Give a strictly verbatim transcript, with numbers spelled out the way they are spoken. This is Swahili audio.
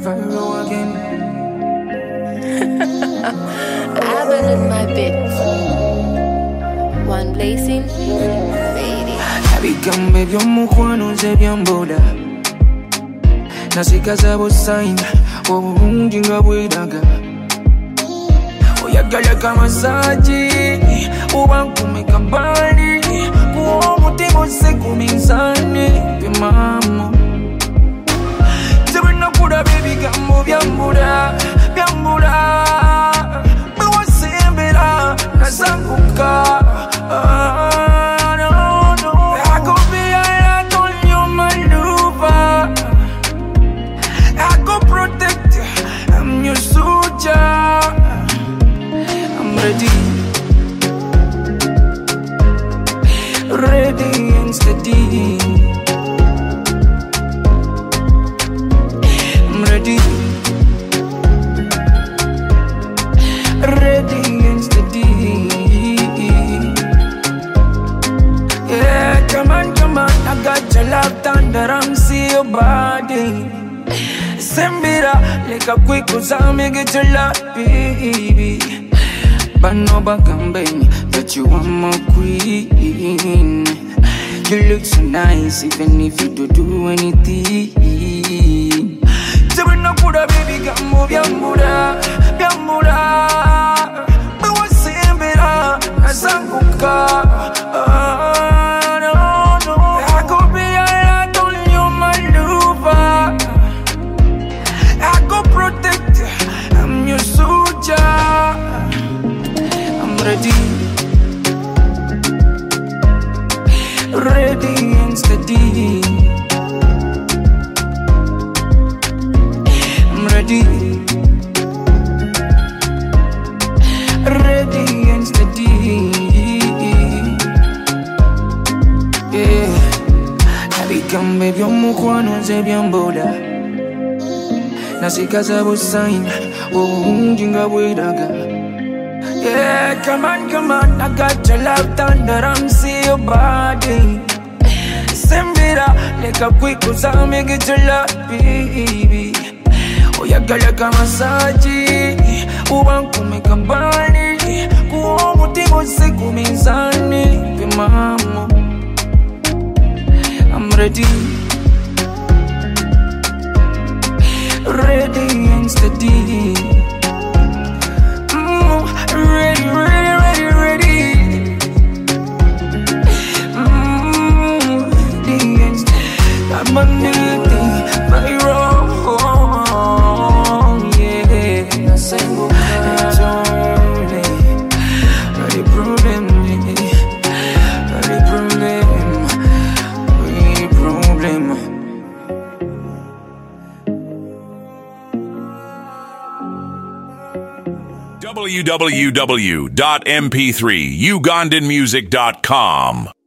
Fire again. I abandoned my bit. One blazing, baby. Abikambe by'omukwano nze byamboda nasikaza busayina obulungi nga bweraga oyagala kamasaji oba nkumeka bbali kuwa omutima ose ku minzaani bimaamu tebennakulaba ebigambo byambula byambula bewasembera nasanguka. Ready and steady. I'm ready. Ready and steady. Yeah, come on, come on. I got your love thunder. I'm see your body. Sembira like a quick cause me get your love, baby. But no bagambeni that you are my queen. You look so nice even if you don't do anything. Tebena kuda baby gambo byambura byambura bewa sembera nasanguka. Ah, no, no. I could be a lot on you, my lover. I go protect. I'm your soldier. Ready, ready and steady. I'm ready, ready and steady. Yeah, abikambe by'omukwano nze byamboda nasikaza busayina obulungi nga bweraga. Yeah, come on, come on, I got your love thunder, I'm see your body. Sembira, like a quick cause I'll make it your love, baby. Oh, ya gala kamasaji, uba nkumeka mbali kuwa omutima ose ku minzaani bimaamu. I'm ready, ready and steady. Ready, ready, ready, ready. Mmm, the I'm a new thing, my wrong, yeah. I say, it's only, ready, problem, ready, problem, ready, problem. w w w dot m p three ugandan music dot com